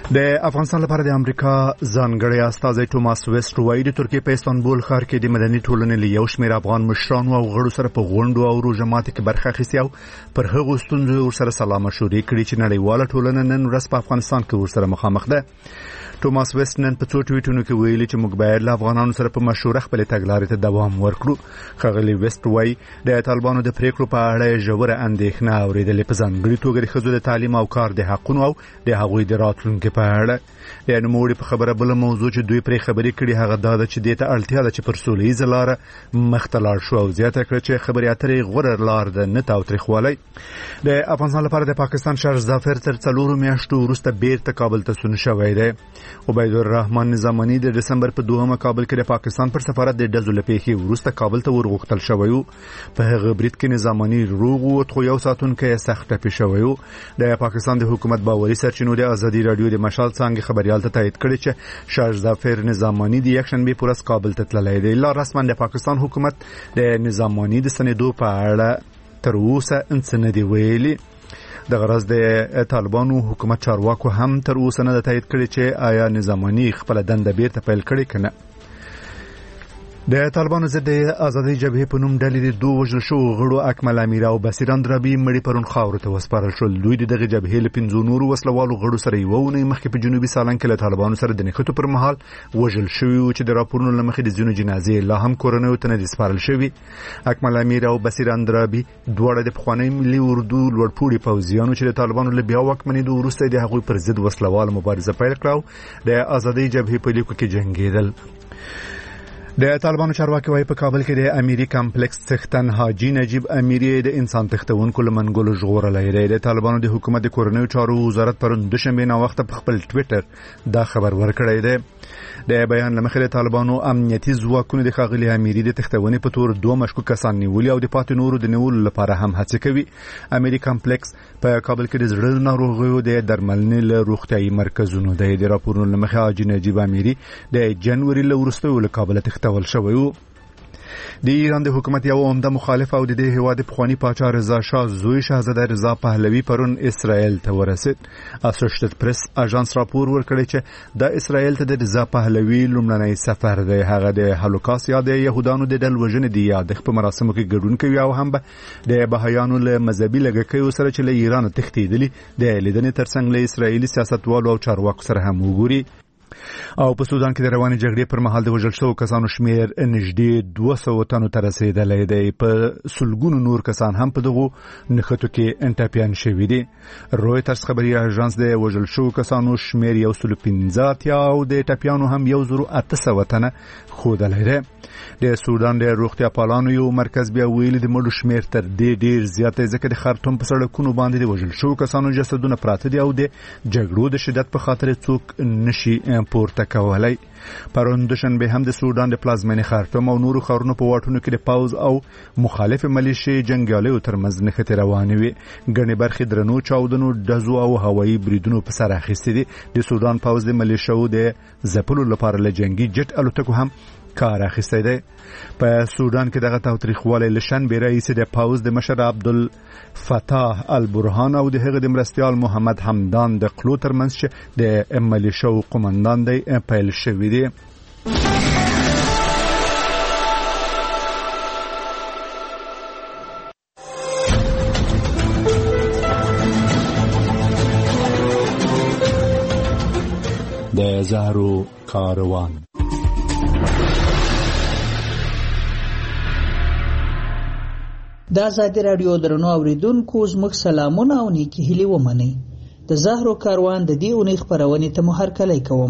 د افغانستان لپاره د امریکا ځانګړی استازی توماس ویسټ وایي د ترکیې په استانبول ښار کې د مدني ټولنې له یو شمېر افغان مشرانو او غړو سره په غونډو او روژه ماتي کې برخه اخیستې او پر هغو ستونزو ورسره سلا مشورې کړي چې نړیواله ټولنه نن ورځ په افغانستان کې ورسره مخامخ ده. توماس ویسټ نن په څو ټویټونو کې ویلي چې موږ باید له افغانانو سره په مشوره خپلې تګلارې ته دوام ورکړو. ښاغلي ویسټ وایي د طالبانو د پریکړو په اړه ژوره اندېښنه اورېدلې، په ځانګړي توګه د ښځو د تعلیم او کار د حقونو او د هغوی د راتلونکي په اړه. د نوموړي په خبره بله موضوع چې دوی پرې خبرې کړي هغه دا ده چې دې ته اړتیا ده چې پر سوله ییزه لاره مخته لاړ شو او زیاته کړه چې خبرې اترې غوره لار ده، نه تاوتریخوالی. د افغانستان لپاره د پاکستان شاه ظفر تر 4 میاشتو وروسته بیرته کابل ته ستون شوی دی. عبیدالرحمن نظامني د دسمبر په 2 کابل کې د پاکستان پر سفارت د ډزو له پیښې وروسته کابل ته ورغوښتل شوی و. په هغه برید کې نظامني روغ ووت، خو یو ساتونکی یې سخت ټپي شوی و. د پاکستان د حکومت باوري سرچینو د ازادي رادیو د مشال څانګې خبريال ته تایید کړی چې شاه ظفر نظامني د یکشنبه پر ورځ کابل ته تللی دی. لا رسما د پاکستان حکومت د نظامني د سندو په اړه تر اوسه څه نه دی ویلي. د غرض د طالبانو حکومت چارواکو هم تر اوسه نه تایید کړی چې آیا نظامني خپل دنده بیرته پیل کړي کنه. د طالبانو ضد آزادي جبهې په نوم ډلې د دوه وژل شوو غړو اکمل امیر او بصیر اندرابي مړي پرون خاورو ته وسپارل شول. دوی دغه جبهې له 5 نورو وسلوالو غړو سره یو ونې مخکې په جنوبي سالنګ کې له طالبانو سره د نښتو پر مهال وژل شوي چې د راپورونو له مخې د ځینو جنازې لا هم کورنیو ته نه دي سپارل شوي. اکمل امیر او بصیر اندرابي دواړه د پخواني ملي اردو لوړپوړي پوځیانو چې د طالبانو له بیا واکمنېدو وروسته د هغوی پر ضد وسلوال مبارزه پیل کړه د آزادي جبهې په لیکو کې جنګېدل. د طالبانو چارواکي وايي په کابل کې د اميري کمپلیکس څښتن حاجی نجیب اميري د انسان تښتونکو له منګولو ژغورلای دی. د طالبانو د حکومت د کورنیو چارو وزارت پرون دوشنبه نا وخت په خپل ټوئیټر دا خبر ورکړی دی. د بیان لمخې د طالبانو امنیتي ځواکونو د ښاغلي اميري د تښتونې په تور 2 مشکوک کسان نیولي او د پاتې نورو د نیولو لپاره هم هڅه کوي. اميري کمپلیکس په کابل کې د زړه ناروغیو د درملنې له روغتيایي مرکزونو دی. د راپورونو لمخې حاجی نجیب اميري د جنوري له وروسته له کابل ول شوی و. د ایران د حکومت یو عمده مخالف او د دې هواد پخوانی پاچا رضا شاه زوی شاهزاده رضا پهلوي پرون اسرائیل ته ورسید. اسوسییټډ پریس اژانس راپور ورکړی چې د اسرائیل ته د رضا پهلوي لومړنی سفر دی. هغه د هولوکاست یا د يهودانو د ډل وژنې د یاد په مراسمو کې ګډون کوي او هم د بهایانو له مذهبي لږکیو سره چې له ایران تښتېدلي د لیدنې ترڅنګ له اسرائیلي سیاستوالو او چارواکو سره هم وګوري. او په سودان کې د رواني جګړې پر مهال د وژل شوو کسانو شمیر نږدې 200 تنو ته رسیدلی دی. په سلګونو نور کسان هم په دغو نښتو کې انټاپیان شوي دي. رویټرز خبري اژانس د وژل شوو کسانو شمیر 115 او د ټاپیانو هم 1800 تنه ښودلی دی. د سودان د روغتیا پالانو یو مرکز بیا ویلي د مړو شمیر تر دې ډیر زیات دی ځکه د خرطوم په سړکونو باندې د وژل شوو کسانو جسدونه پراته دي او د جګړو د شدت په خاطر څوک نشي پورته کولای. پرون دوشنبه هم د سودان د پلازمینې خرطوم او نورو ښارونو په واټونو کې د پاوز او مخالف ملیشي جنگیالیو ترمنځ نښتې روانې وي. ګڼې برخې درنو چاودنو، ډزو او هوایي بریدونو په سر اخیستې دي. د سودان پاوز د ملیشو د ځپلو لپاره له جنگي جټ الوتکو هم کار اخیستی دی. په سودان کې دغه تاوتریخوالی له شنبې راهیسې د پاوز د مشر عبدالفتاح البرهان او د هغه د مرستیال محمد حمدان د قلو ترمنځ چې د ملیشو قومندان دی پیل شوی دی. د زهرو کاروان د آزادي رادیو درنو اوریدونکو زموږ سلامونه او نیکی هیلې ومنئ. د زهرو کاروان د دې اونۍ خپرونې ته مو هرکلی کوم.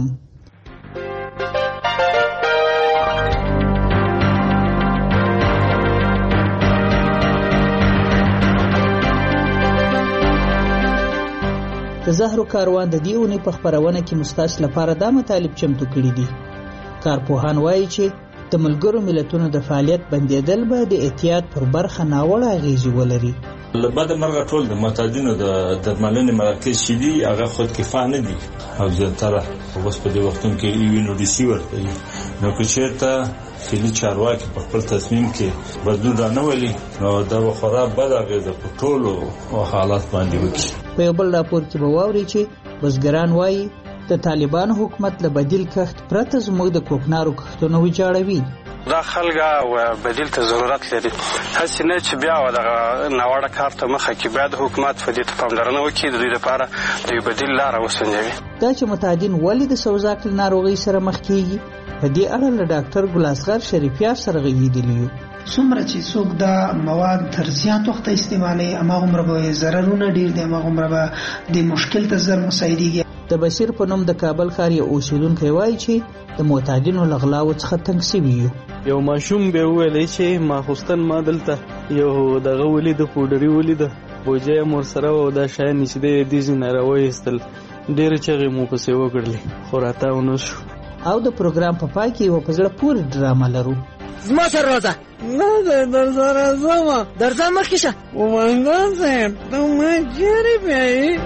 د زهرو کاروان د دې اونۍ په خپرونه کې مستاس لپاره دا مطالب چمتو کړي دي. کارپوهان وایي چې د ملګرو ملتونو د فعالیت بندیدل به د احتیاط پر برخه ناوړه اغیزې ولري. لبد مرغه ټول د معتادینو د درملنې مراکز چې دي هغه خود کفایه نه دي او زیاتره اوس په دې وختونو کې یو ډي سي ورته نو که چېرته کلي چارواکي په خپل تصمیم کې بدلون رانولي نو دا به خورا بد اغیزه په ټولو حالات باندې وکړي. په یو بل راپور کې به واوري چې بزګران وایي د طالبانو حکومت له بدیل کښت پرته زموږ د کوکنارو کښتونه ویجاړوي. دا خلګه و بدیل ته ضرورت لري. هڅه نه چې بیا دغه ناوړه کار ته مخه کې بیا د حکومت په دې ته پاملرنه وکړي د دوی لپاره د بدیل لاره وسنجوي. دا چې متعدین ولې د سوزاک ناروغۍ سره مخ کیږي په دې اړه له ډاکټر ګلاسغر شریفیار سره غږیدلی یو. څومره چې څوک دا مواد تر زیات وخت استعمالوي هماغومره به ضررونه ډیر دي، هماغومره به د مشکل ته زر مساعدېږي. د بشیر په نوم د کابل ښار یو اوسیدونکی وایي چې د معتادینو له غلاو څخه تنګ سوي یو. یو ماشوم به وویلی چې ماخوستن ما دلته یو دغه ولیده پوډري ولیده بوجه یې مور سره و، دا شیان چې دی دې ځینې راوایستل، ډېرې چغې مو پسې وکړلې خو راته ونه شو. او د پروګرام په پای کې یوه په زړه پورې ډرامه لرو. زما سره راځه. نه دی در سره ځمه. درځه مخکې شه. قومندان صاحب ته ما چېرې بیایي؟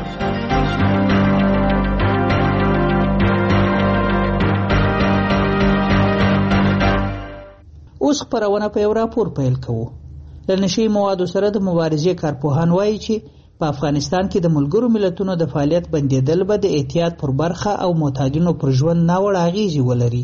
اوس خپرونه په یو راپور پیل کوو. له نشي موادو سره د مبارزې کارپوهان وایي چې په افغانستان کې د ملګرو ملتونو د فعالیت بندیدل به د احتیاط پر برخه او معتادینو پر ژوند ناوړه اغیزې ولري.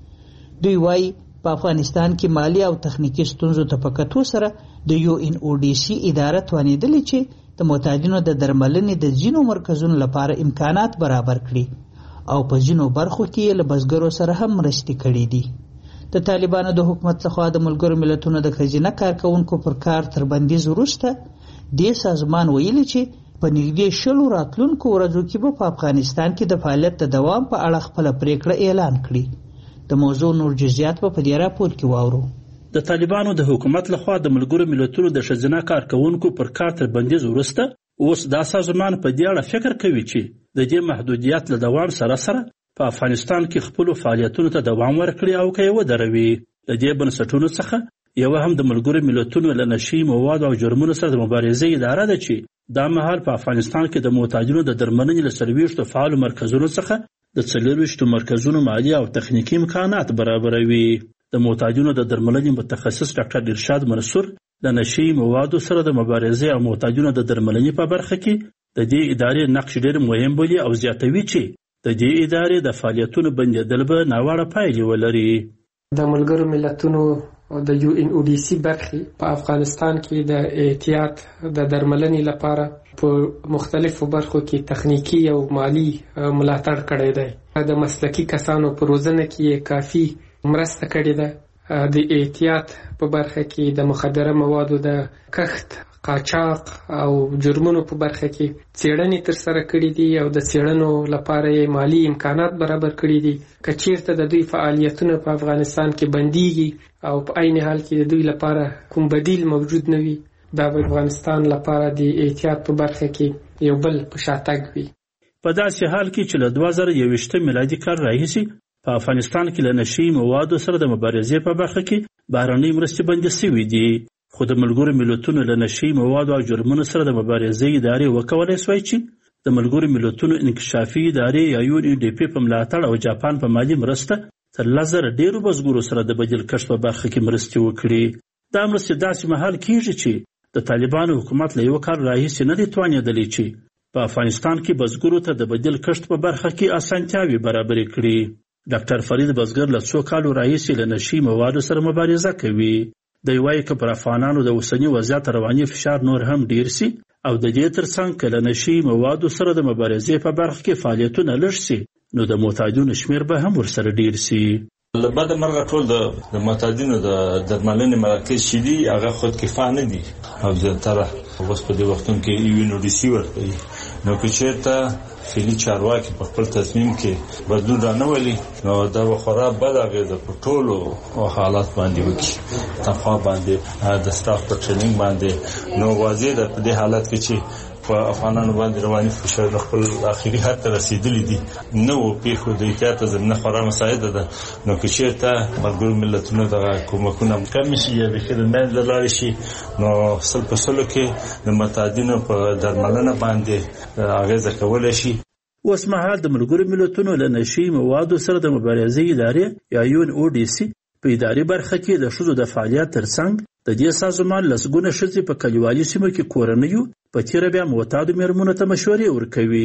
دوی وایي په افغانستان کې مالی او تخنیکی ستونزو ته په کتو سره د UNODC اداره توانېدلې چې د معتادینو د درملنې د ځینو مرکزونو لپاره امکانات برابر کړي او په ځینو برخو کې له بزګرو سره هم مرستې کړي دي. د طالبانو د حکومت څخه د ملګرو ملتونو د خزینه کارکونکو پر کار تر بندیز وروسته دې سازمان ویلي چې په نږدې 100 راتلونکو ورځو کې به په افغانستان کې د فعالیت د دوام په اړه خپل پریکړه اعلان کړي. د موضوع نور جزئیات په دې راپور کې واورو. د طالبانو د حکومت لخوا د ملګرو ملتونو د خزینه کارکونکو پر کار تر بندیز وروسته اوس دا سازمان په دې اړه فکر کوي چې د دې محدودیت له دوام سره په افغانستان کې خپل فعالیتونو ته دوام ورکړي او کې ودروي. د دې بنسټونو څخه یو هم د ملګرو ملتونو له نشي مواد او جرمونو سره د مبارزې اداره ده چې دا مهال په افغانستان کې د معتادینو د درملنې له 40 فعالو مرکزونو څخه د 40 مرکزونو مالی او تخنیکی امکانات برابروي. د معتادینو د درملنې متخصص ډاکټر ارشاد منصور د نشي موادو سره د مبارزې او معتادینو د درملنې په برخه کې د دې ادارې نقش ډېر مهم بولي او زیاتوي چې د دې ادارې د فعالیتونو بندیدل به ناوړه پایلې ولري. د ملګرو ملتونو او د UNODC برخې په افغانستان کې د احتیاط د درملنې لپاره په مختلفو برخو کې تخنیکی او مالی ملاتړ کړی دی. د مسلکی کسانو په روزنه کې کافی مرسته کړې ده. د احتیاط په برخه کې د مخدره موادو د کښت، قاچاق او جرمونو په برخه کې څېړنې تر سره کړې دي او د څېړنو لپاره مالی امکانات برابر کړي دي. که چیرته د دوی فعالیتونه په افغانستان کې بنديږي او په عین حال کې د دوی لپاره کوم بدیل موجود نه وي، دا به افغانستان لپاره د احتیاط په برخه کې یو بل په شاتګ وي. په داسې حال کې چې له 2021 میلادي کال راهیسې په افغانستان کې له نشي موادو سره د مبارزې په برخه کې بهرنۍ مرستې بندي شوي دي، خو د ملګرو ملتونو له نشي موادو او جرمونو سره د مبارزې ادارې وکولای شوی چې د ملګرو ملتونو انکشافي ادارې یا UNDP په ملاتړ او جاپان په مالي مرسته تر 1000 ډیرو بزګرو سره د بدیل کښت په برخه کې مرستې وکړي. دا مرستې داسې مهال کیږي چې د طالبانو حکومت له یو کال راهیسې نه دی توانېدلی چې په افغانستان کې بزګرو ته د بدیل کښت په برخه کې اسانتیاوې برابرې کړي. ډاکټر فرید بزګر له 2 کالو راهیسې له نشي موادو سره مبارزه کوي. د وایي که پر افغانانو د اوسني وضعیت رواني فشار نور هم ډیر سي او د دې ترڅنګ که له نشي موادو سره د مبارزې په برخه کې فعالیتونه لږ سي نو د معتادینو شمیر به هم ورسره ډیر سي. له بعد مرغه ټول د معتادینو د درملنې مراکز چې دي هغه خود کفایه نه دي او زیاتره اوس په دې وختونو کې UNODC ورکوي. نو که چېرته فعلي چارواکي په خپل تصمیم کې بدلون رانولي نو دا به خورا بد اغېزه په ټولو حالات باندې وکړي، تنخوا باندې، د سټاف په ټریننګ باندې. نو واضح ده په دې حالت کې چې په افغانانو باندې رواني فشار خپل اخري حد ته رسیدلی دي. نو پیښو د احتیاط زمینه خورا مساعده ده. نو که چېرته ملګرو ملتونو دغه کومکونه کم شي یا به د منځ لاړ شي نو سل په سلو کې د معتادینو په درملنه باندې اغېزه کولی شي. اوس مهال د ملګرو ملتونو له نشي موادو سره د مبارزې ادارې یا UNODC په اداري برخه کې د ښځو د فعالیت ترڅنګ د دې سازمان لسګونه ښځې په کلیوالي سیمو کې کورنیو په تیره بیا معتادو مېرمنو ته مشورې ورکوي.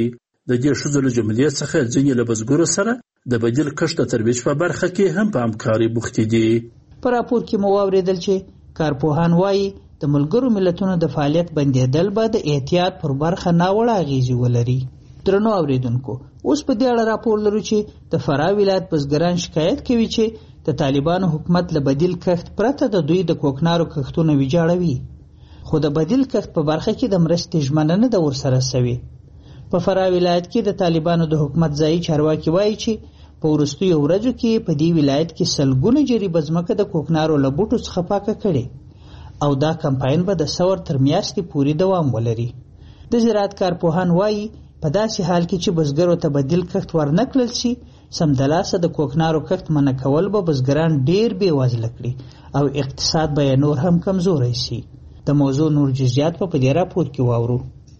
د دې ښځو له جملې څخه ځینې له بزګرو سره د بدیل کښت د ترویج په برخه کې هم په همکاري بوختې دي. په راپور کې مو واورېدل چې کارپوهان وایي د ملګرو ملتونو د فعالیت بندېدل به د احتیاط پر برخه ناوړه اغېزې ولري. درنو اوریدونکو، اوس په دې اړه راپور لرو چې د فراه ولایت بزګران شکایت کوي چې د طالبانو حکومت له بدیل کښت پرته د دوی د کوکنارو کښتونه ویجاړوي، خو د بدیل کښت په برخه کې د مرستې ژمنه نه ده ورسره سوې. په فراه ولایت کې د طالبانو د حکومت ځایي چارواکي وایي چې په وروستیو ورځو کې په دې ولایت کې سلګونه جریبه ځمکه د کوکنارو له بوټو څخه پاکه کړې او دا کمپاین به د ثور تر میاشتې پورې دوام ولري. د زراعت کارپوهان وایي په داسې حال کې چې بزګرو ته بدیل کښت ورنکړل شي، سمدلاسه د کوکنارو کښت منع کول به بزګران ډیر بې وزله کړي او اقتصاد به نور هم کمزوری شي. د موضوع نور جزئیات په دې راپور کې واورو.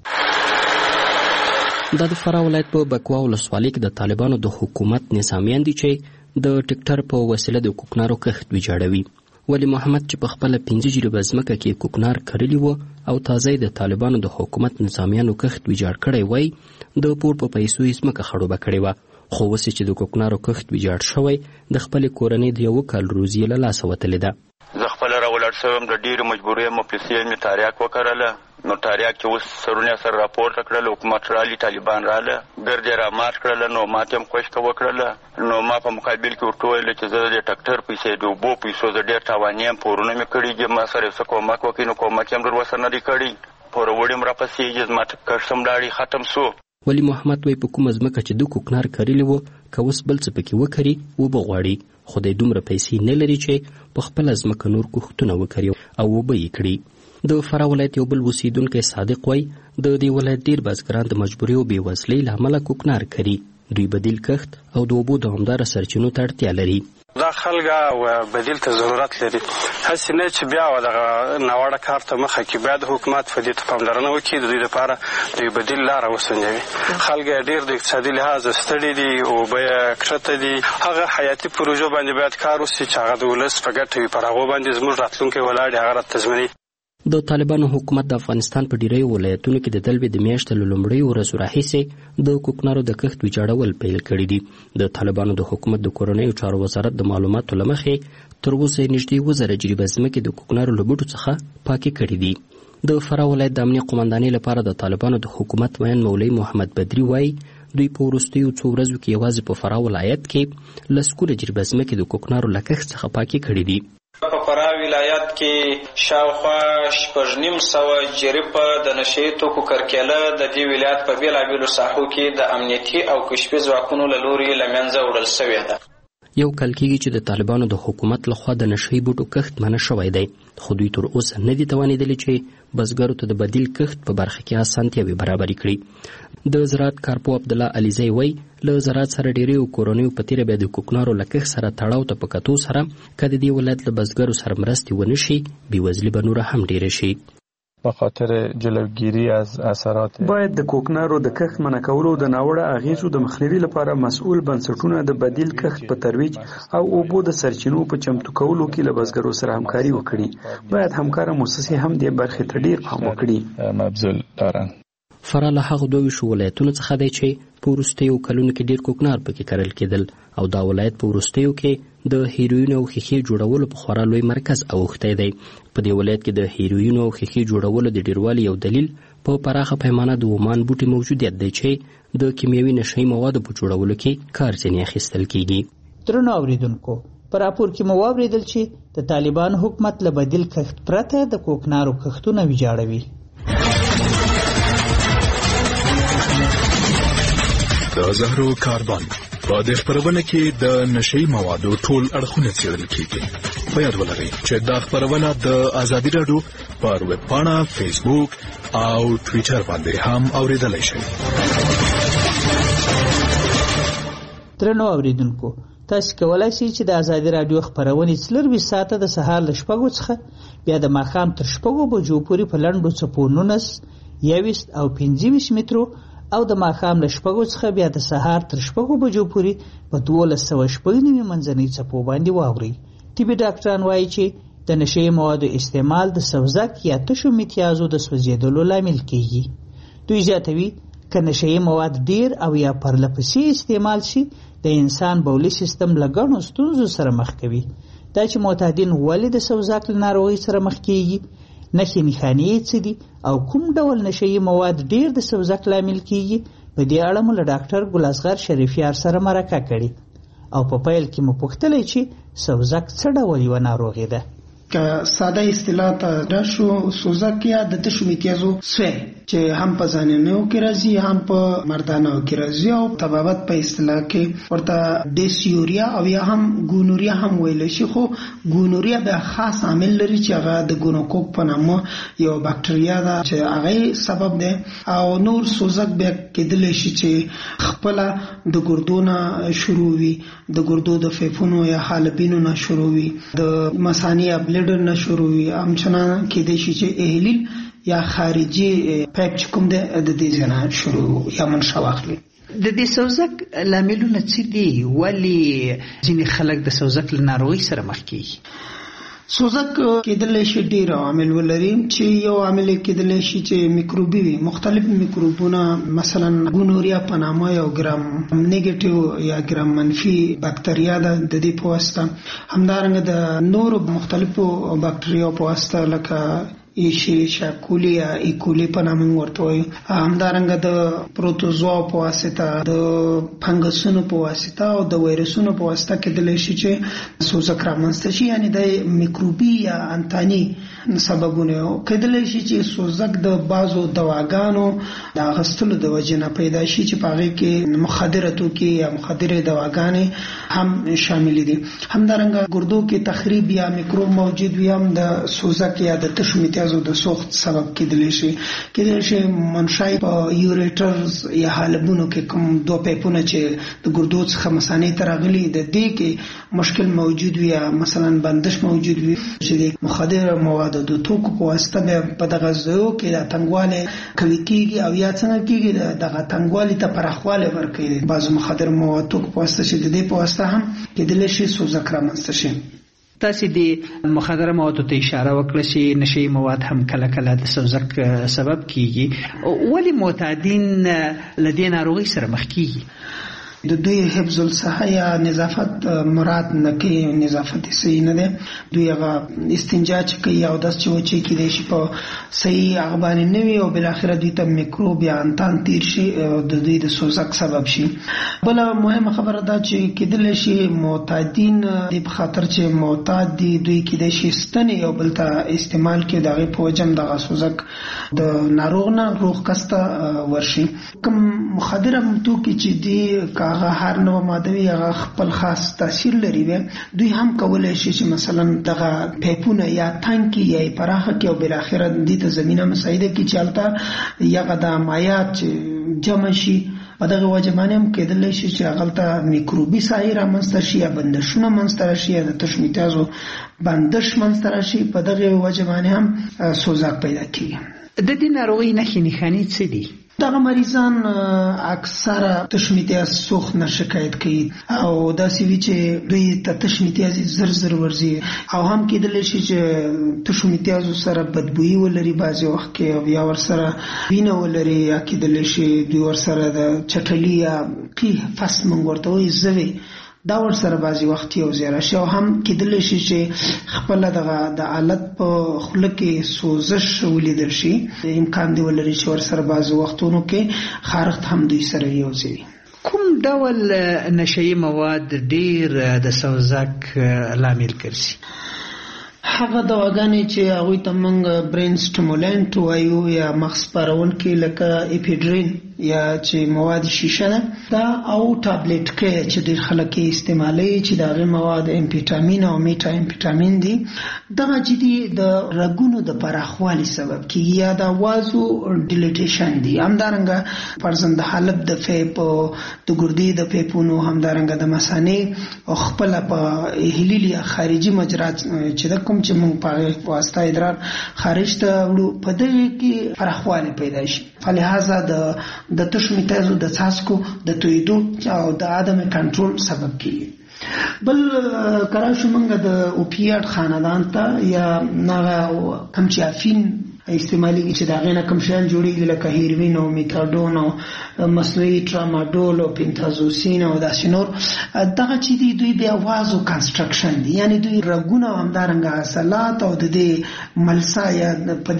د فراه ولایت په بکوا ولسوالۍ کې د طالبانو د حکومت نظامیان دي چې د ټکټر په وسیله د کوکنارو کښت ویجاړوي. ولی محمد چې په خپل 5 جریبه ځمکه کې کوکنار کرلی و او تازه د طالبانو د حکومت نظامیانو کښت ویجاړ کړی وای، د پور په پیسو یې ځمکه خړوبه کړې وه. خو اوس چې د کوکنارو کښت ویجاړ شوی، د خپلې کورنۍ د 1 کال روزي له لاسه وتلې ده. زه خپل راولاړ شوم، د ډېرو مجبورۍ مفلسي مې تاریاک وکړله. نو تاریاک چې اوس سرونه سره راپورته کړل، حکومت رالی، طالبان راله، ګرد یې رامات کړله. نو ماته هم خوشکه وکړله. نو ما په مقابل کې ورته وویل چې زه د ټکټر پیسې د اوبو پیسو زه ډېر تاواني یم، پورونه مې کړي دي، ما سره یو څه کومک وکړي. نو کومک یې هم در ورسره نه دی کړی، پوروړی م راپسې زما کښت هم لاړې ختم سو. ولی محمد وایي په کومه ځمکه چې د کوکنار کرلی و، که اوس بل څه پکې وکري اوبه غواړي، خو دی دومره پیسې نه لري چې په خپله ځمکه نور کښتونه وکري او اوبه یې کړي. د فراه ولایت یو بل اوسیدونکی صادق وایي د دې ولایت ډېر بزګران د مجبورۍ او بېوزلۍ له امله کوکنار کري. دوی بدیل کښت او د اوبو دوامداره سرچینو ته اړتیا لري. دا خلګه و بدیل ته ضرورت لري. هسې نه چې بیا دغه ناوړه کار ته مخه کړي، بیا د حکومت په دې ته پاملرنه وکړي، د دوی لپاره د بدیل لاره وسنجوي. خلک ډېر د اقتصادي لحاظه ستړي دي، اوبه یې کښته دي. هغه حیاتي پروژو باندې باید کار وشي چې هغه د ولس په ګټه وي، پر هغو باندې زموږ راتلونکی ولاړ دی، هغه راته تضمینوي. د طالبانو حکومت د افغانستان په ډیری ولایتونو کې د دلبې د میاشتې له لومړیو ورځو راهیسې د کوکنارو د کښت ویجاړول پیل کړي دي. د طالبانو د حکومت د کورنیو چارو وزارت د معلوماتو له مخې تر اوسه نږدې 2000 جریبه ځمکې د کوکنارو له بوټو څخه پاکې کړي دي. د فراه ولایت د امنیه قومندانۍ لپاره د طالبانو د حکومت مین مولوي محمد بدري وایي دوی په وروستیو څو ورځو کې یوازې په فراه ولایت کې 10 جریبه ځمکې د کوکنارو له کښت څخه پاکې کړي دي. په فراه ولایت کې شاوخوا 950 جریبه د نشهیي توکو کرکیله د دې ولایت په بېلابېلو ساحو کې د امنیتي او کشفي ځواکونو له لوري له منځه وړل شوې ده. یو کال کېږي چې د طالبانو د حکومت لخوا د نشهیي بوټو کښت منع شوی دی، خو دوی تر اوسه نه دي توانېدلي چې بزګرو ته د بدیل کښت په برخه کې اسانتیاوې برابرې کړي. د زراعت کارپو عبدالله علیزی وایي له زراعت سره ډېریو کورنیو په تیره بیا د کوکنارو له کښت سره تړاو ته په کتو سره که د دې ولایت له بزګرو سره مرستې ونه شي، بېوزلي به نوره هم ډېره شي. به خاطر جلوگیری از اثرات باید د کوکنارو د کښت منع کولو د ناوړه اغیزو د مخنیوي لپاره مسؤل بنسټونه د بدیل کښت په ترویج او اوبو د سرچینو په چمتو کولو کې له بزګرو سره همکاري وکړي. باید همکاره مؤسسې هم دې برخې ته ډیر پام وکړي. مبذول دارن. فراه له هغو 22 ولایتونو څخه دی چې په وروستیو کلونو کې ډیر کوکنار پکې کرل کېدل او دا ولایت په وروستیو کې د هیروین او ښیښې جوړولو په خورا لوی مرکز اوښتی دی. په دې ولایت کې د هیروین او ښیښې جوړولو د ډیروالي یو دلیل په پراخه پیمانه د ومان بوټي موجودیت دی چې د کیمیاوي نشهیي موادو په جوړولو کې کار ځینې اخیستل کېږي. درنو اوریدونکو، په راپور کې مو واورېدل چې د طالبانو حکومت له بدیل کښت پرته د کوکنارو کښتونه ویجاړوي. د زهرو کاربن په دې خبرونه کې د نشهیي موادو ټول اړخونه څېړل کېږي. په یاد ولرئ چې دا خبرونه د ازادي راډیو پر ویب پاڼه، فیسبوک او ټویټر باندې هم اورېدلی شئ. درنو اوریدونکو، تاسو کولای شئ چې د ازادي راډیو خبرونه 24 ساعته د سهار له 6 څخه بیا د ماښام تر 6 بجو پورې په لنډو څپو 19 21 او 25 مترو او د ماښام له 6 څخه بیا د سهار تر 6 بجو پورې په 1290 منځنۍ څپو باندې واورئ. طبي ډاکټران وایي چې د نشهیي موادو استعمال د سوزک یا تشو میتیازو د سوځېدلو لامل کیږي. دوی زیاتوي که نشهیي مواد ډیر او یا پرلپسې استعمال شي د انسان بولي سیستم له ګڼو ستونزو سره مخ کوي. دا چې معتادین ولې د سوزاک له ناروغۍ سره مخ کیږي، نښې نښانې یې څه دي او کوم ډول نشهیي مواد ډیر د سوزاک لامل کیږي، په دې اړه مو له ډاکټر ګل اصغر شریفیار سره مرکه کړې او په پیل کې مو پوښتلی چې سوزاک څه ډول یوه ناروغي ده. که ساده اصطلاح ته راشو، سوزاک یا د تشو میتیازو سوی چې هم په زنانو کې راځي هم په مردانو کې راځي او طبابت په اصطلاح کې ورته ډیسیوریا او یا هم ګونوریا هم ویل شي. خو ګونوریا به خاص عامل لري چې هغه د ګونوکوک په نامه یو باکټریا ده چې هغه سبب ده، او نور سوزاک به کېدلی شي چې خپل د ګردو نه شروع وي، د ګردو د فیفونو یا حالبینو نه شروع وي، د مثانې یا بلیډر نه شروع وي، همچنان کېدای شي چې اهلیل یا خارجي پایپ چې کوم ده د دې ځای شروع یا منشأ واخلي. د دې سوزاک لاملونه څه دي؟ ولې ځینې خلک د سوزاک له ناروغۍ سره مخ کیږي؟ سوزاک کېدلی شي ډېر عوامل ولري، چې یو عامل کېدلی شي چې میکروبي وي، مختلف میکروبونه، مثلا ګونوریا په نامه یو ګرام نیگیټیو یا ګرام منفي باکټریا ده، د دې په واسطه همدارنګه د نورو مختلفو باکټریاو په واسطه لکه ایشیریشیا کولی یا ایکولی په نامه ورته وایي، همدارنګه د پروتوزوا په واسطه، د فنګسونو په واسطه او د وایرسونو په واسطه کېدلی شي چې سوزاک رامنځته شي. یعنی د میکروبي یا انتاني سببونه کېدلی شي چې سوزاک د بعضو دواګانو د اخیستلو د وجې نه پیدا شي چې په هغې کې مخدره توکي یا مخدرې دواګانې هم شامل دي. همدارنګه ګردو کې تخریب یا میکروب موجود وي، هم د سوزاک یا د تشو میتیازو د سوخت سبب کېدلی شي. منشأ په یوریټرز یا حالبونو کې کوم دوه پیپونه چې د ګردو څخه مثانې ته راغلي، د دې کې مشکل موجود وي یا مثلا بندش موجود وي چې د مخدره موادو د توکو په واسطه په دغه ځایو کې د تنګوالی کوي کېږي او یا څنګه کېږي دغه تنګوالي ته پراخوالی ورکوي. بعضو مخدره مواد توکو په واسطه چې د دې په واسطه هم کېدلی شي سوزاک رامنځته شي. تاسې د مخدره موادو ته اشاره وکړه چې نشهیي مواد هم کله کله د سوزاک سبب کیږي. ولې معتادین له دې ناروغۍ سره مخ کیږي؟ د دوی حفظ الصحه یا نظافت مراد نه کوي، نظافت صحیح نه ده. دوی هغه استنجا چې کوي او داس چې وچی کېدای شي په صحیح هغه باندې نه وي او بالاخره دوی ته میکروب یا انتان تیر شي او د دوی د سوزاک سبب شي. بله مهمه خبره ده چې کېدلی شي معتادین د په خاطر چې معتاد دي دوی کېدای شي ستنې یو بل ته استعمال کړي، د هغې په وجه هم دغه سوزاک د ناروغ نه روغ کس ته ورشي. کوم مخدره توکي چې دي هغه هر نوع ماده وي هغه خپل خاص تاثیر لري، دوی هم کولی شي چې مثلا دغه پیپونه یا تنګ کړي یا یې پراخه کړي او بالاخره دې ته زمینه مساعده کړي چې هلته یغه د مایعات جمع شي. په دغه وجه باندې هم کېدلی شي چې هغلته میکروبي سایه رامنځته شي یا بندشونه منځته راشي یا د تشو میتیازو بندش منځته راشي. په دغه وجه باندې هم سوزاک پیدا کېږي. د دې ناروغۍ نښې نښانې څه دي؟ دغه مریضان اکثره تشو میتیاز سوخت نه شکایت کوي او داسې وي چې دوی ته تشو میتیاز زر زر ورځي او هم کېدلی شي چې تشو میتیازو سره بدبویي ولري بعضې وخت کې او یا ورسره وینه ولري یا کېدلی شي دوی ورسره د چټلي یا قیح فس موږ ورته وایي زوی دا ورسره بعضې وخت یو ځای راشي او هم کېدلی شي چې خپله دغه د حالت په خوله کې سوزش ولیدل شي. امکان دی ولري چې ورسره بعضې وختونو کې خارښت هم دوی سره یو ځای وي. کوم ډول نشهیي مواد ډېر د سوزاک لامل ګرځي؟ هغه دواګانې چې هغوی ته موږ برین سټیمولنټ وایو یا مغز پارونکي لکه اپیډرین یا چې مواد شیشه ده دا او ټابلیټ کې چې ډېر خلک یې استعمالوي چې د هغې مواد امفیټامین او میټا امفیټامین دي. دغه چې دي د رګونو د پراخوالي سبب کېږي یا د وازو ډیلیټیشن دي. همدارنګه فرضاً د حالب د فیپ د ګردې د پیپونو، همدارنګه د مثانې او خپله په اهلیل یا خارجي مجرات چې د کوم چې موږ په هغې واسطه ادرار خارج ته وړو په دغې کې پراخوالی پیدا شي. فلهذا د تشو میتیازو د څاڅکو د تویدو او د عدم کنټرول سبب کېږي. بل کرا شو موږ د اوپیاټ خاندان ته یا نغه کوم چې افین استعمالي چې دا غینه کوم شان جوړیږي لکه هیروین او میتاډون او مصنوعي ټراماډول او پینتازوسین او داسې نور. دغه چې دی دوی بیا وازو کنسټرکشن دي، یعنی دوی رګونه همدارنګه عضلات او د دې ملسا یا په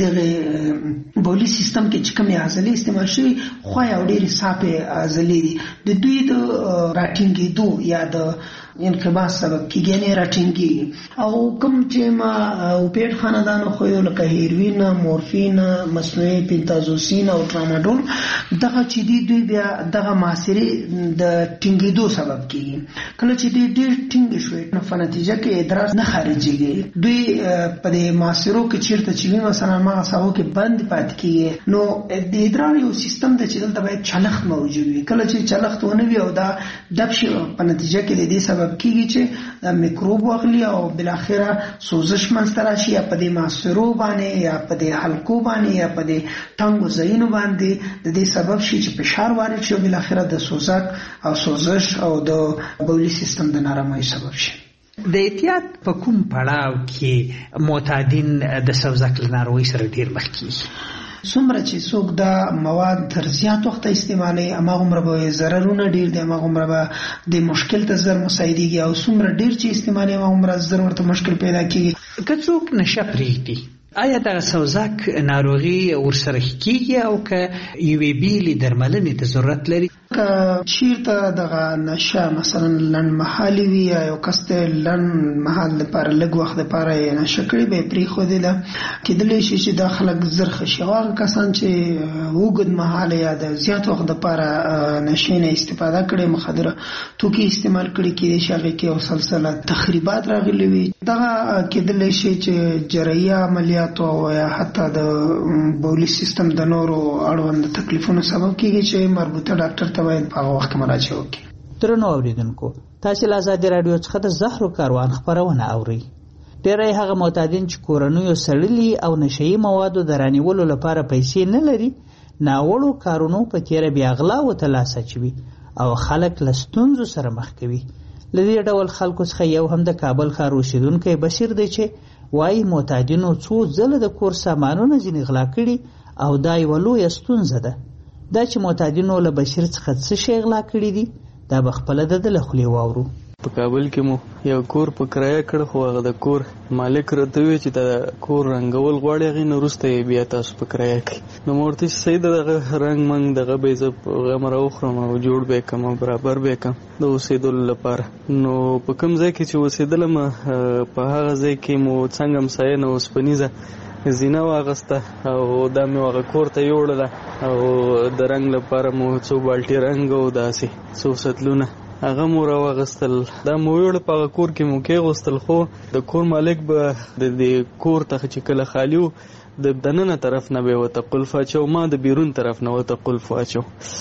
دغه بولی سیستم کې چې کومې عضلې استعمال شوي خو یو ډېرې صافې عضلې دي د دوی د راټینګېدو یا د انقباض سبب کېږي، یعنې راټینګېږي. او کوم چې ما اوپیډ خاندانو ښویو لکه هیروین، مورفین، مصنوعي پینتازوسین او ټراماډول، دغه چې دي دوی بیا دغه معاصرې د ټینګېدو سبب کېږي. کله چې دوی ډېر ټینګ شوي نو په نتیجه کې ادرار نه خارجېږي. دوی په دې معاصرو کې چېرته چې وي مثلا مغز ساحو کې بند پاتې کېږي، نو د ادرار یو سیستم دی چې دلته باید چلښت موجود وي. کله چې چلښت ونه وي او دا ډب شي په نتیجه کې د دې سبب کیږي چې میکروب واخلي او بالاخره سوزش منځته راشي، یا په دې معاصرو باندې یا په دې حلقو باندې یا په دې ټنګو ځایونو باندې د دې سبب شي چې فشار وارد شي او بالاخره د سوزک او سوزش او د بولي سیستم د نارامۍ سبب شي. د احتیاط په کوم پړاو کې معتادین د سوزک له ناروغۍ سره ډیر مخ کیږي؟ څومره چې څوک دا مواد تر زیات وخت استعمالوي هماغومره به ضررونه ډیر دي، هماغومره به د مشکل ته زر مساعدېږي، او څومره ډیر چې استعمالوي هماغومره زر ورته مشکل پیدا کېږي. که څوک نشه پرېږدي آیا د سوزک ناروغي ورسره کېږي او که یوې بیلې درملنې ته ضرورت لري؟ که چیرته دغه نشه مثلا لنډ مهالي وي یا یو کس ته لنډ مهال لپاره لږ وخت لپاره یې نشه کړې به یې پرېښودله، کېدلی شي چې دا خلک زر ښه شي. هغه کسان چې اوږد مهاله یا د زیات وخت لپاره نشې نه استفاده کړې، مخدره توکي استعمال کړي، کېدای شي هغې کې یو سلسله تخریبات راغلي وي. دغه کېدلی شي چې جراحي عملیات او یا حتی د بولي سیستم د نورو اړوند تکلیفونو سبب کېږي چې مربوطه ډاکټر ته باید په هغه وخت کې مراجعه وکړي. درنو اوریدونکو، تاسو له ازادي رادیو څخه د زهرو کاروان خبرونه اورئ. ډېری هغه معتادین چې کورنیو سړلي او نشهیي موادو د رانیولو لپاره پیسې نه لري، ناوړو کارونو په تیره بیا غلا و ترلاسه اچوي او خلک له ستونزو سره مخ کوي. له دې ډول خلکو څخه یو هم د کابل ښار اوسېدونکی بشیر دی چې وایي معتادینو څو ځله د کور سامانونه ځینې غلا کړي او دا یوه لویه ستونزه ده. دا چې معتادینو له بشیر څخه څه شی غلا کړي دي دا به خپله د ده له خولې واورو. په کابل کې مو یو کور په کرایه کړ، خو هغه د کور مالک راته وویل چې د کور رنګول غواړي، هغې نه وروسته یې بیا تاسو په کرایه کړئ. نو ما ورته چې صحیح ده، دغه رنګ منګ دغه به یې زه غم راوخورم او جوړ به یې کړم او برابر به یې کړم د اوسېدلو لپاره. نو په کوم ځای کې چې اوسېدلم په هغه ځای کې مو څنګه همسایه نه اوسپنیزه زینه واغسته او دا مې هغه کور ته یوړله او د رنګ لپاره مو څو بالټې رنګ او داسې څو سطلونه هغه مو راواغستل. دا مو ویوړه په هغه کور کې مو کېغوستل، خو د کور مالک به د دې کور ته چې کله خالي و د دننه طرف نه به ورته قلف اچو، ما د بیرون طرف نه ورته قلف اچو.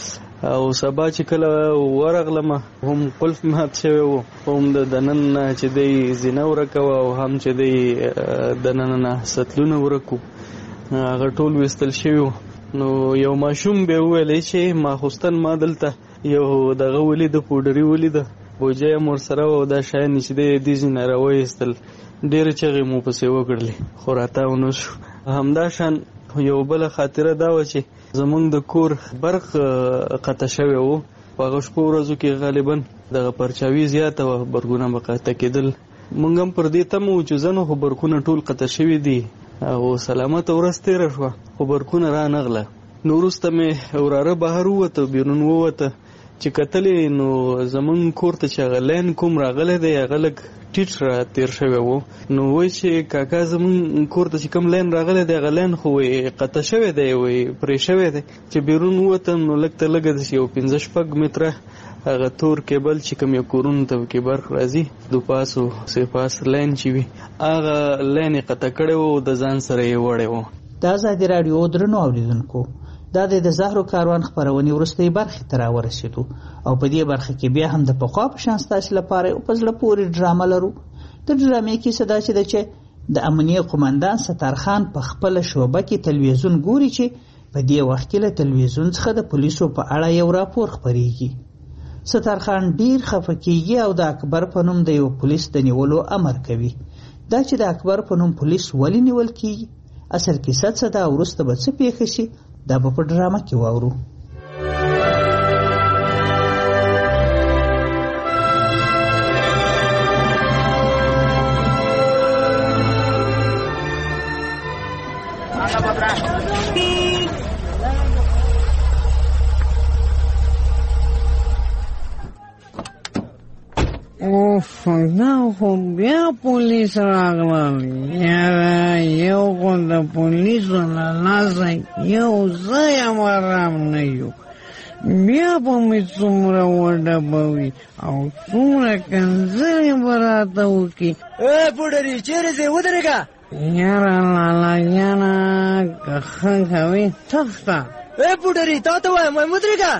او سبا چې کله ورغلم هم قلف مات شوی و، هم د دننه چې دی زینه ورکه او هم چې دی دننه سطلونه ورکو هغه ټول ویستل شوي. نو یو ماشوم به وویلی چې ماخوستن ما دلته یو دغه ولیده، پوډري ولیده، بوجه هم ورسره و او دا شیان چې دی دې ځینې راوایستل. ډېرې چغې مو پسې وکړلې خو راتاو نه شو. همدا شان یو بله خاطره دا وه چې زمونږ د کور برق قطع شوی و. په هغه شپو ورځو کې غالبا دغه پرچاوي زیاته وه، برقونه به قطع کېدل. مونږ هم پر دې تمه وو چې ځنو خو برقونه ټول قطع شوي دي او سلامته ورځ تېره شوه خو برقونه را نغله. نو وروسته مې وراره بهر ووته، بیرون ووته چې کتلې نو زمونږ کور ته چې هغه لین کوم راغلی دی هغه لږ ټیټ را تېر شوی و. نو وایي چې کاکا زمونږ کور ته چې کوم لین راغلی دی هغه لین خو قطع شوی دی، وایي پرې شوی دی. چې بیرون ووتم نو لږ ته لږه داسې یو 5-6 متره هغه تور کیبل چې کوم یو کورونو ته کې برق راځي دو پاس او سه پاس لین چې وي هغه لین قطع کړی و او د ځان سره یې وړی و. د ازادي راډیو درنو اوریدونکو، دا د زهرو کاروان خبرونې وروستۍ برخې ته راورسېدو او په دې برخه کې بیا هم د پخوا په شان ستاسو لپاره یو په زړه پورې ډرامه لرو. د ډرامې کیسه دا چې د امنیه قومندان ستارخان په خپله شعبه کې تلویزیون ګوري چې په دې وخت کې له تلویزیون څخه د پولیسو په اړه یو راپور خپریږي. ستارخان ډیر خفه کیږي او د اکبر په نوم د یو پولیس د نیولو امر کوي. دا چې د اکبر په نوم پولیس ولې نیول کیږي اصل کیسه څه ده او وروسته به څه پیښ شي دا به په ډرامه کې واورو. اوف دا خو بیا پولیس راغلل. یاره یو خو د پولیسو له لاسه یو ځای هم ارام نه یو. بیا به مې څومره وډبوي او څومره کنځلې به راته وکړي. بوډري چیرې ځې ودرېږه. یاره لالا جانه که ښه کوې تخته. بوډري تا ته وایم ودرېږه.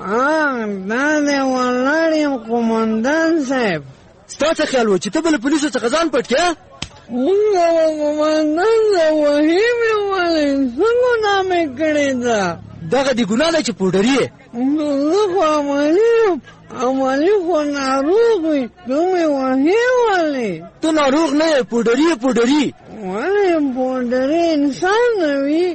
دا دی ولاړ یم قومندان صاحب. ستا څه خیال و چې ته به له پولیسو څخه ځان پټ کړې؟ موږ به قومندان صاحب وهي مې ولې څه ګناه مې کړې ده؟ دغه دې ګناه ده چې پوډري یې. زه خو عملي یم. عملي خو ناروغ وي. ته مې وهې ولې؟ ته ناروغ نه یې پوډري یې پوډري. ولې پوډري انسان نه وي؟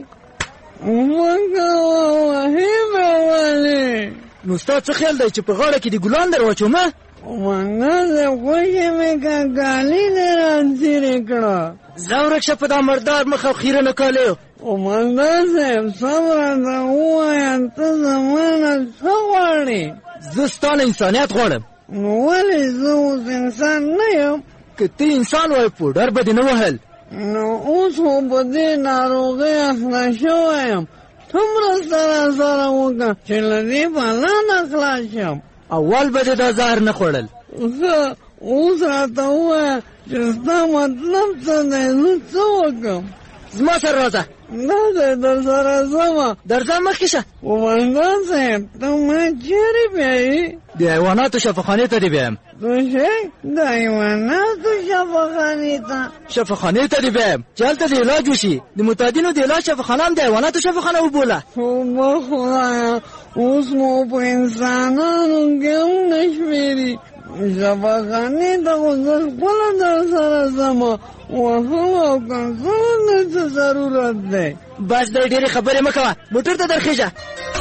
مګه وهې مې ولې؟ نو ستا څه خیال دی چې په غاړه کې دې ګلان در واچومه؟ قومندان صاحب خوښې مې که کالي دې رانځېرې کړه. ځه ورک شه په دا مردار مخ او خیره نه کالیو. قومندان صاحب سم راته ووایه ته زما نه څه غواړې؟ زه ستا نه انسانیت غواړم. نو ولې زه اوس انسان نه یم؟ که ته انسان وای پوډر به دې نه وهل. نو اوس خو په دې ناروغۍ اخته شوی یم. ته مرسته راسره وکړه چې له دې بلا نه خلاص شم. اول به دې دا زهر نه خوړل. ښه اوس راته ووایه چې ستا مطلب څه دی زه څه وکړم؟ زما سره راځه. نه دی در سره ځمه. درځه مخکې شه. قومندان صاحب ته ما چیرې بیایي؟ د حیواناتو شفاخانې ته دې بیایم. څه شی؟ د حیواناتو شفاخانې ته؟ شفاخانې ته دې بیایم چې هلته د علاج وشي. د معتادینو د علاج شفاخانه هم د حیواناتو شفاخانه وبوله. توبه خدایه اوس مو په انسانانو کې هم نه شمېري. شفاخانې ته خو زه خپله در سره ځمه. وهم او کنځلو نه څه ضرورت دی. بس دی ډېرې خبرې مه کوه. موټر ته درخېږه.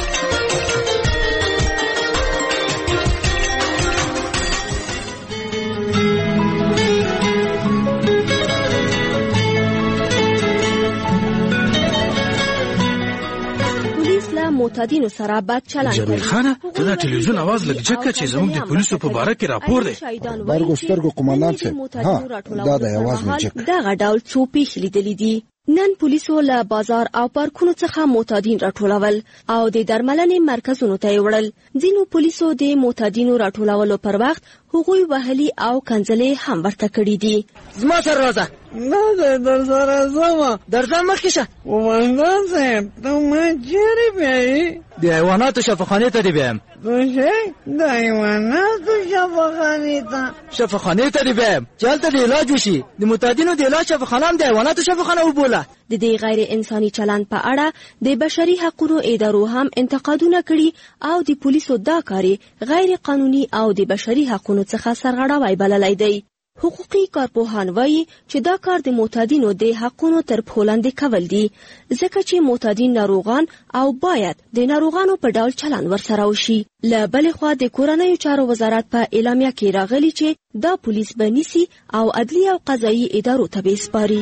معتادینو سره بد چلند کوي. جمیل خانه ته دا ټلویزیون आवाज لږ جګ کړه چې زموږ د پولیسو په باره کې راپور دی. برګو سترګو قومندان صاحب دا د आवाज نه جګ. دغه ډول څو پیښې لیدلې دي. نن پولیسو له بازار او پارکونو څخه معتادین راټولول او د درملنې مرکزونو ته یې وړل. ځینو پولیسو د معتادینو راټولولو پر وخت هغوی وهلي او کنځلې هم ورته کړي دي. زما سره راځه. نه دی در سره ځمه. درځه مخکې شه. قومندان صاحب ته ما چیرې بیایي؟ د حیواناتو شفاخانې ته دې بیایم. څه شی؟ د حیواناتو شفاخانې ته؟ شفاخانې ته دې بیایم چې هلته د علاج وشي. د معتادینو د علاج شفاخانه هم د حیواناتو شفاخانه وبوله. د دې غیر انساني چلند په اړه د بشري حقوقو ادارو هم انتقادونه کړي او د پولیسو دا کاري غیر قانوني او د بشري حقوقو څخه سرغړاوی بللی دی. حقوقي کارپوهان وایي چې دا کار د معتادینو د حقونو تر پښو لاندې کول دي ځکه چې معتادین ناروغان او باید د ناروغانو په ډول چلند ورسره وشي. له بلې خوا د کورنیو چارو وزارت په اعلامیه کې راغلی چې دا پولیس به نیسي او عدلي او قضایي ادارو ته به سپاري.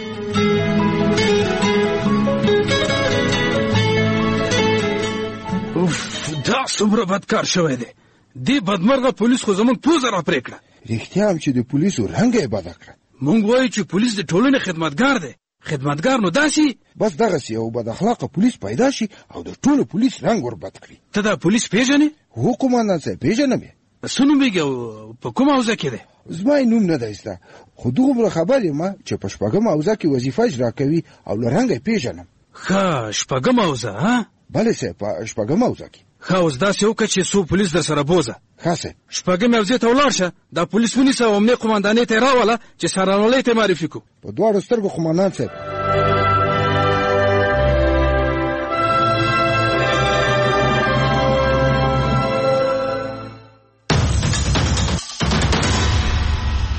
دا څومره بد کار شوی دی. دې بدمرغه پولیس خو زموږ پوزه را پرې کړه. رښتیا هم چې د پولیسو رنګ یې بده کړه. مونږ وایو چې پولیس د ټولنې خدمتګار دی. خدمتګار نو داسې بس دغسې یو بد اخلاقه پولیس پیدا شي او د ټولو پولیس رنګ ور بد کړي. ته دا پولیس پیژنې؟ هو قومندان صاحب پیژنم یې. څه نومېږي او په کومه حوزه کې دی؟ زما یې نوم نه دی زده خو دومره خبر یم چې په شپږمه حوزه کې وظیفه اجرا کوي او له رنګه یې پیژنم. ښه شپږمه حوزه ها؟ بلې صاحب په شپږمه حوزه کې. ښه اوس داسې وکړه چې څو پولیس در سره بوزه. ښه صاحب. شپږمې حوزې ته ولاړ شه. دا پولیس ونیسه او امنیه قومندانۍ ته یې راوله چې سرانولۍ ته یې معرفي کړو. په دواړو سترګو قومندان صاحب.